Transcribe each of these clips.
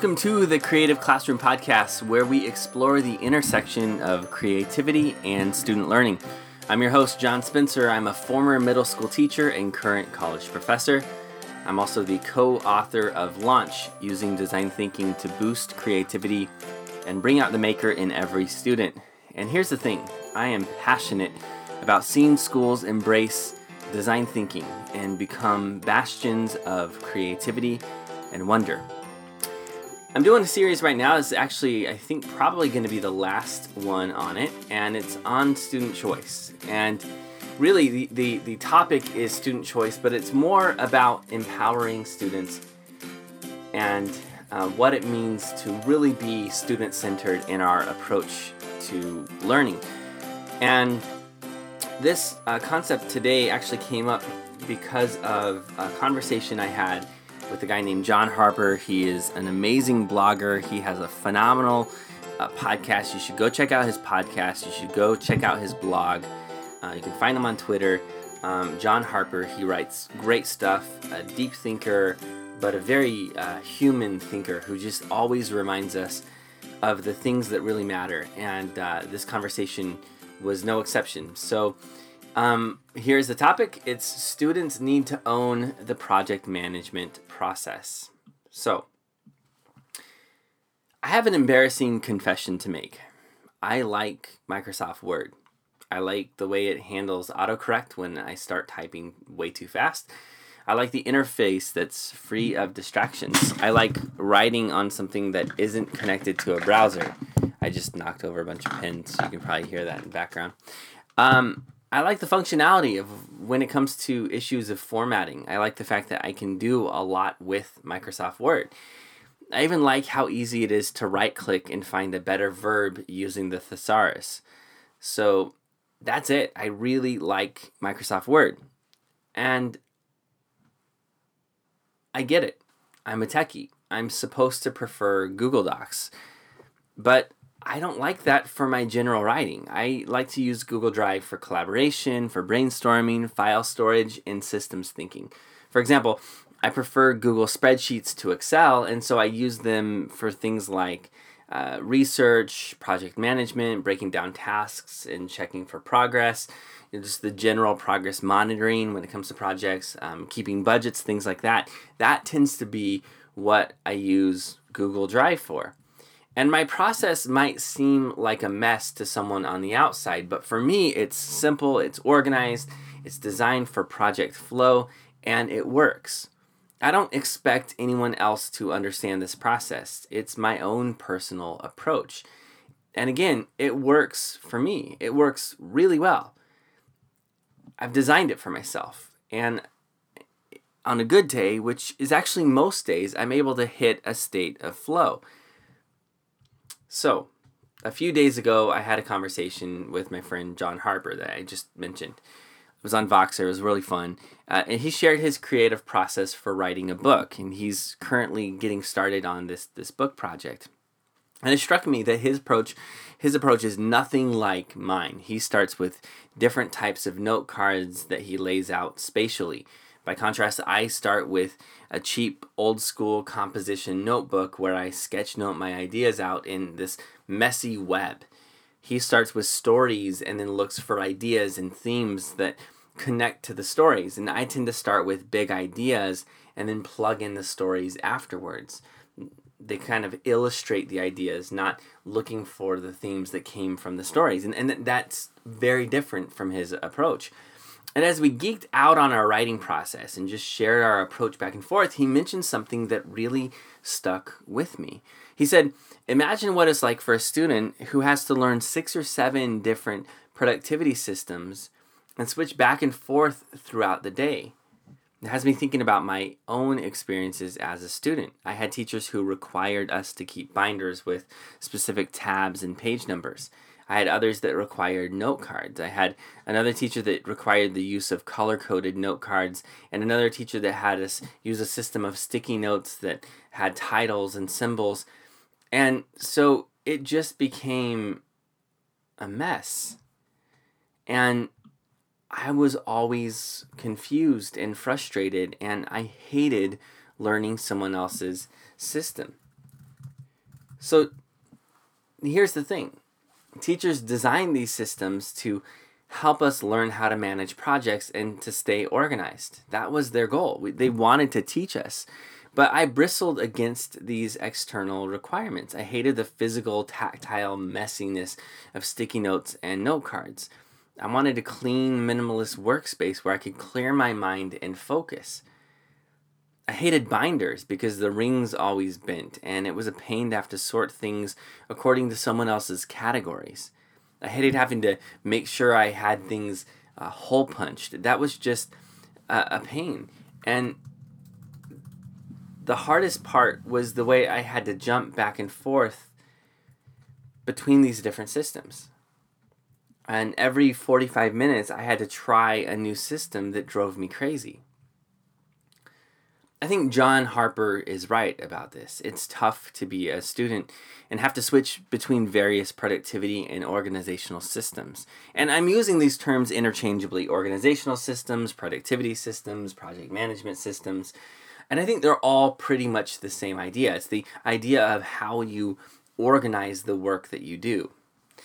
Welcome to the Creative Classroom Podcast, where we explore the intersection of creativity and student learning. I'm your host, John Spencer. I'm a former middle school teacher and current college professor. I'm also the co-author of Launch, Using Design Thinking to Boost Creativity and Bring Out the Maker in Every Student. And here's the thing, I am passionate about seeing schools embrace design thinking and become bastions of creativity and wonder. I'm doing a series right now. It's actually, I think, probably going to be the last one on it, and it's on student choice. And really, the topic is student choice, but it's more about empowering students and what it means to really be student-centered in our approach to learning. And this concept today actually came up because of a conversation I had with a guy named John Harper. He is an amazing blogger. He has a phenomenal podcast. You should go check out his podcast. You should go check out his blog. You can find him on Twitter. John Harper, he writes great stuff, a deep thinker, but a very human thinker who just always reminds us of the things that really matter. And this conversation was no exception. So here's the topic. It's students need to own the project management process. So I have an embarrassing confession to make. I like Microsoft Word. I like the way it handles autocorrect when I start typing way too fast. I like the interface that's free of distractions. I like writing on something that isn't connected to a browser. I just knocked over a bunch of pens, so you can probably hear that in the background. I like the functionality of when it comes to issues of formatting. I like the fact that I can do a lot with Microsoft Word. I even like how easy it is to right-click and find a better verb using the thesaurus. So that's it. I really like Microsoft Word. And I get it. I'm a techie. I'm supposed to prefer Google Docs. But I don't like that for my general writing. I like to use Google Drive for collaboration, for brainstorming, file storage, and systems thinking. For example, I prefer Google Spreadsheets to Excel, and so I use them for things like research, project management, breaking down tasks, and checking for progress. Just the general progress monitoring when it comes to projects, keeping budgets, things like that. That tends to be what I use Google Drive for. And my process might seem like a mess to someone on the outside, but for me, it's simple, it's organized, it's designed for project flow, and it works. I don't expect anyone else to understand this process. It's my own personal approach. And again, it works for me. It works really well. I've designed it for myself. And on a good day, which is actually most days, I'm able to hit a state of flow. So, a few days ago, I had a conversation with my friend John Harper that I just mentioned. It was on Voxer. It was really fun. And he shared his creative process for writing a book. And he's currently getting started on this book project. And it struck me that his approach is nothing like mine. He starts with different types of note cards that he lays out spatially. By contrast, I start with a cheap, old-school composition notebook where I sketch note my ideas out in this messy web. He starts with stories and then looks for ideas and themes that connect to the stories. And I tend to start with big ideas and then plug in the stories afterwards. They kind of illustrate the ideas, not looking for the themes that came from the stories. And that's very different from his approach. And as we geeked out on our writing process and just shared our approach back and forth, he mentioned something that really stuck with me. He said, imagine what it's like for a student who has to learn 6 or 7 different productivity systems and switch back and forth throughout the day. It has me thinking about my own experiences as a student. I had teachers who required us to keep binders with specific tabs and page numbers. I had others that required note cards. I had another teacher that required the use of color-coded note cards, and another teacher that had us use a system of sticky notes that had titles and symbols. And so it just became a mess. And I was always confused and frustrated, and I hated learning someone else's system. So here's the thing. Teachers design these systems to help us learn how to manage projects and to stay organized. That was their goal. They wanted to teach us. But I bristled against these external requirements. I hated the physical, tactile messiness of sticky notes and note cards. I wanted a clean, minimalist workspace where I could clear my mind and focus. I hated binders because the rings always bent, and it was a pain to have to sort things according to someone else's categories. I hated having to make sure I had things hole punched. That was just a pain. And the hardest part was the way I had to jump back and forth between these different systems. And every 45 minutes, I had to try a new system that drove me crazy. I think John Harper is right about this. It's tough to be a student and have to switch between various productivity and organizational systems. And I'm using these terms interchangeably: organizational systems, productivity systems, project management systems. And I think they're all pretty much the same idea. It's the idea of how you organize the work that you do.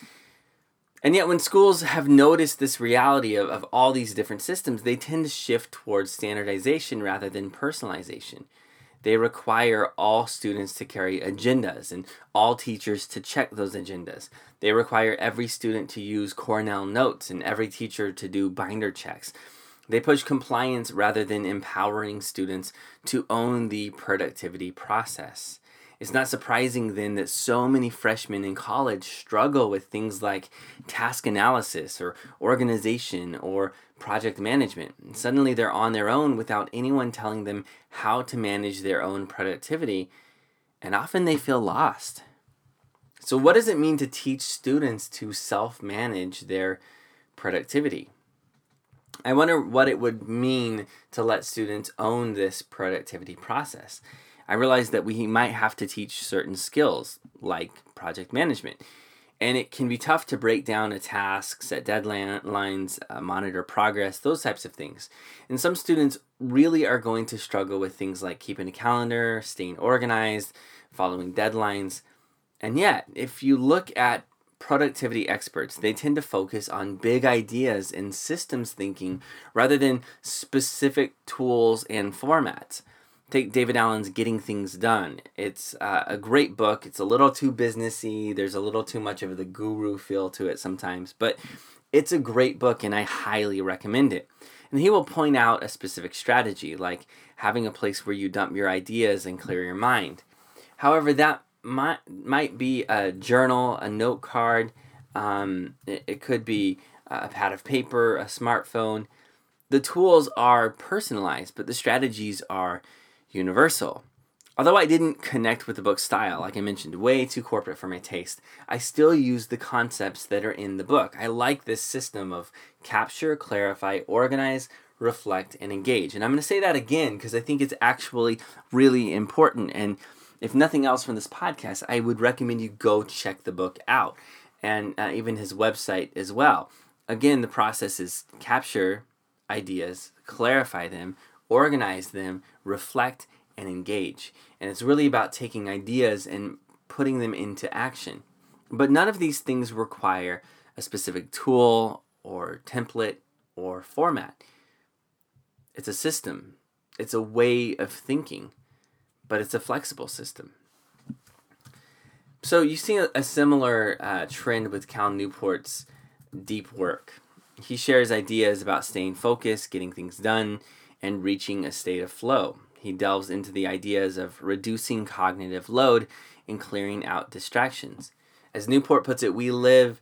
And yet when schools have noticed this reality of all these different systems, they tend to shift towards standardization rather than personalization. They require all students to carry agendas and all teachers to check those agendas. They require every student to use Cornell notes and every teacher to do binder checks. They push compliance rather than empowering students to own the productivity process. It's not surprising then that so many freshmen in college struggle with things like task analysis or organization or project management. And suddenly they're on their own without anyone telling them how to manage their own productivity, and often they feel lost. So what does it mean to teach students to self-manage their productivity? I wonder what it would mean to let students own this productivity process. I realized that we might have to teach certain skills, like project management. And it can be tough to break down a task, set deadlines, monitor progress, those types of things. And some students really are going to struggle with things like keeping a calendar, staying organized, following deadlines. And yet, if you look at productivity experts, they tend to focus on big ideas and systems thinking rather than specific tools and formats. Take David Allen's Getting Things Done. It's a great book. It's a little too businessy. There's a little too much of the guru feel to it sometimes, but it's a great book and I highly recommend it. And he will point out a specific strategy, like having a place where you dump your ideas and clear your mind. However, that might be a journal, a note card. It could be a pad of paper, a smartphone. The tools are personalized, but the strategies are universal. Although I didn't connect with the book's style, like I mentioned, way too corporate for my taste, I still use the concepts that are in the book. I like this system of capture, clarify, organize, reflect, and engage. And I'm going to say that again because I think it's actually really important. And if nothing else from this podcast, I would recommend you go check the book out and even his website as well. Again, the process is capture ideas, clarify them, organize them, reflect, and engage. And it's really about taking ideas and putting them into action. But none of these things require a specific tool or template or format. It's a system. It's a way of thinking, but it's a flexible system. So you see a similar trend with Cal Newport's deep work. He shares ideas about staying focused, getting things done, and reaching a state of flow. He delves into the ideas of reducing cognitive load and clearing out distractions. As Newport puts it, we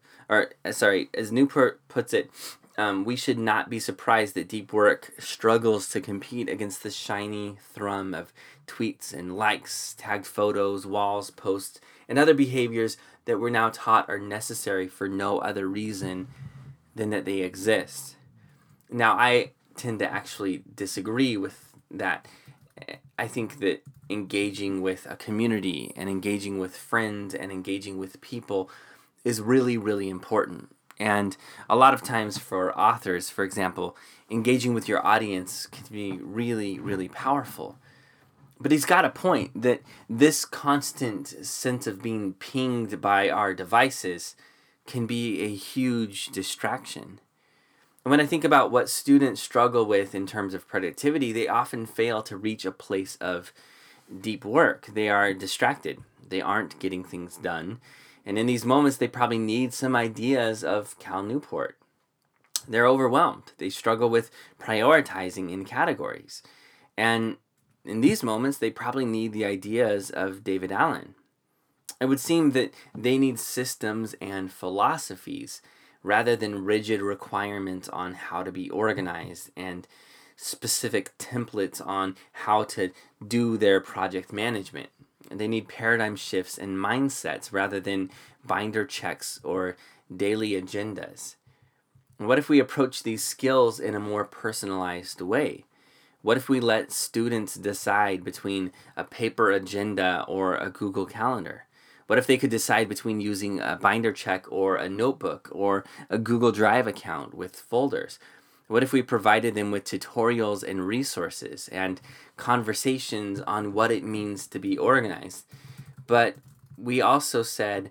should not be surprised that deep work struggles to compete against the shiny thrum of tweets and likes, tagged photos, walls, posts, and other behaviors that we're now taught are necessary for no other reason than that they exist. Now, I tend to actually disagree with that. I think that engaging with a community and engaging with friends and engaging with people is really, really important. And a lot of times for authors, for example, engaging with your audience can be really, really powerful. But he's got a point that this constant sense of being pinged by our devices can be a huge distraction. And when I think about what students struggle with in terms of productivity, they often fail to reach a place of deep work. They are distracted. They aren't getting things done. And in these moments, they probably need some ideas of Cal Newport. They're overwhelmed. They struggle with prioritizing in categories. And in these moments, they probably need the ideas of David Allen. It would seem that they need systems and philosophies rather than rigid requirements on how to be organized and specific templates on how to do their project management. They need paradigm shifts and mindsets rather than binder checks or daily agendas. What if we approach these skills in a more personalized way? What if we let students decide between a paper agenda or a Google Calendar? What if they could decide between using a binder check or a notebook or a Google Drive account with folders? What if we provided them with tutorials and resources and conversations on what it means to be organized? But we also said,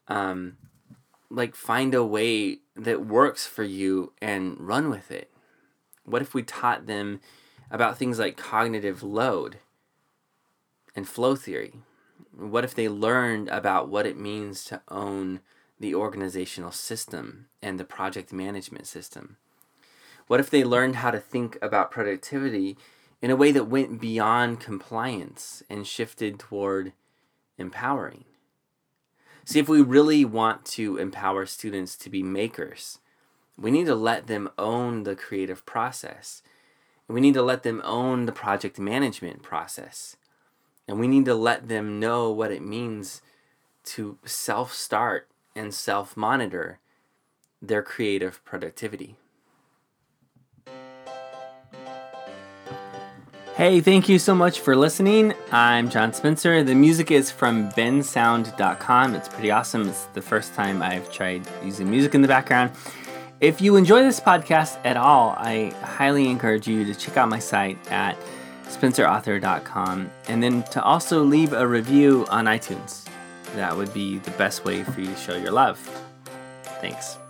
find a way that works for you and run with it. What if we taught them about things like cognitive load and flow theory? What if they learned about what it means to own the organizational system and the project management system? What if they learned how to think about productivity in a way that went beyond compliance and shifted toward empowering? See, if we really want to empower students to be makers, we need to let them own the creative process. And we need to let them own the project management process. And we need to let them know what it means to self-start and self-monitor their creative productivity. Hey, thank you so much for listening. I'm John Spencer. The music is from bensound.com. It's pretty awesome. It's the first time I've tried using music in the background. If you enjoy this podcast at all, I highly encourage you to check out my site at spencerauthor.com and then to also leave a review on iTunes. That would be the best way for you to show your love. Thanks.